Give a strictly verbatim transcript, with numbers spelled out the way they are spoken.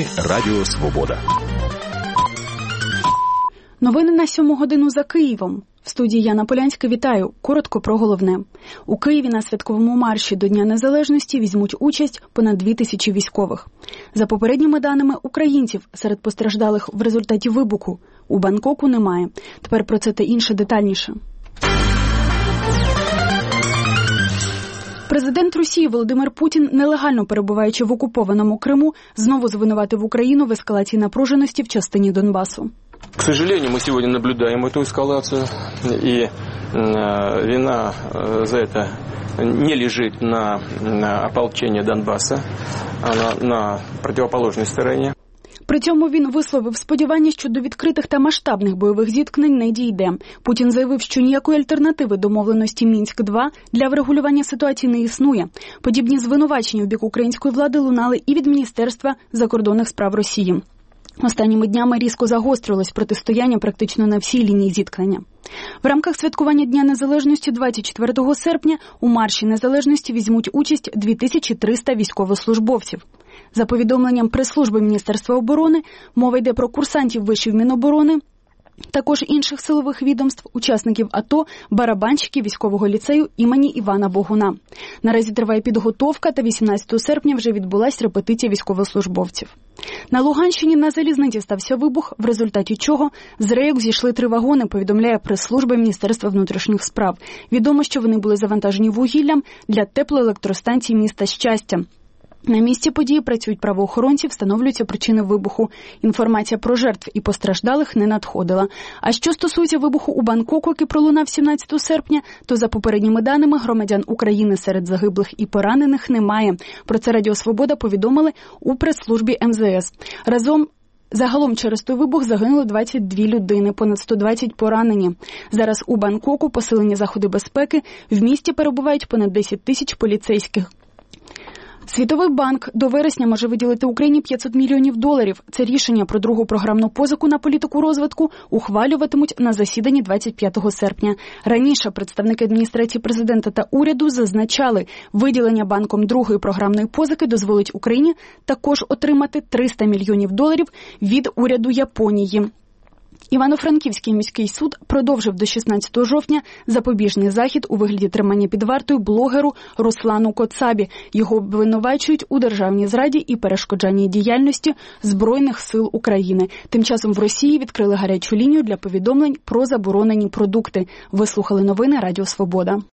Новини Радіо Свобода. Новини на сьому годину за Києвом. В студії Яна Полянська вітаю. Коротко про головне. У Києві на святковому марші до Дня Незалежності візьмуть участь понад дві тисячі військових. За попередніми даними, українців серед постраждалих в результаті вибуху у Бангкоку немає. Тепер про це та інше детальніше. Президент Росії Володимир Путін, нелегально перебуваючи в окупованому Криму, знову звинуватив Україну в ескалації напруженості в частині Донбасу. К сожалению, мы сегодня наблюдаем эту эскалацию, и э, вина э, за это не лежит на, на ополчении Донбасса, а на, на противоположной стороне. При цьому він висловив сподівання, що до відкритих та масштабних бойових зіткнень не дійде. Путін заявив, що ніякої альтернативи домовленості Мінськ-два для врегулювання ситуації не існує. Подібні звинувачення у бік української влади лунали і від Міністерства закордонних справ Росії. Останніми днями різко загострилось протистояння практично на всій лінії зіткнення. В рамках святкування Дня Незалежності двадцять четвертого серпня у марші Незалежності візьмуть участь дві тисячі триста військовослужбовців. За повідомленням прес-служби Міністерства оборони, мова йде про курсантів вишів Міноборони, також інших силових відомств, учасників АТО, барабанщиків військового ліцею імені Івана Богуна. Наразі триває підготовка, та вісімнадцятого серпня вже відбулась репетиція військовослужбовців. На Луганщині на залізниці стався вибух, в результаті чого з рейок зійшли три вагони, повідомляє прес-служба Міністерства внутрішніх справ. Відомо, що вони були завантажені вугіллям для теплоелектростанції міста Щастя. На місці події працюють правоохоронці, встановлюються причини вибуху. Інформація про жертв і постраждалих не надходила. А що стосується вибуху у Бангкоку, який пролунав сімнадцятого серпня, то за попередніми даними громадян України серед загиблих і поранених немає. Про це Радіо Свобода повідомили у прес-службі ем зе ес. Разом Загалом через той вибух загинуло двадцять дві людини, понад сто двадцять поранені. Зараз у Бангкоку посилені заходи безпеки, в місті перебувають понад десять тисяч поліцейських. Світовий банк до вересня може виділити Україні п'ятсот мільйонів доларів. Це рішення про другу програмну позику на політику розвитку ухвалюватимуть на засіданні двадцять п'ятого серпня. Раніше представники адміністрації президента та уряду зазначали, виділення банком другої програмної позики дозволить Україні також отримати триста мільйонів доларів від уряду Японії. Івано-Франківський міський суд продовжив до шістнадцятого жовтня запобіжний захід у вигляді тримання під вартою блогеру Руслану Коцабі. Його обвинувачують у державній зраді і перешкоджанні діяльності Збройних сил України. Тим часом в Росії відкрили гарячу лінію для повідомлень про заборонені продукти. Ви слухали новини Радіо Свобода.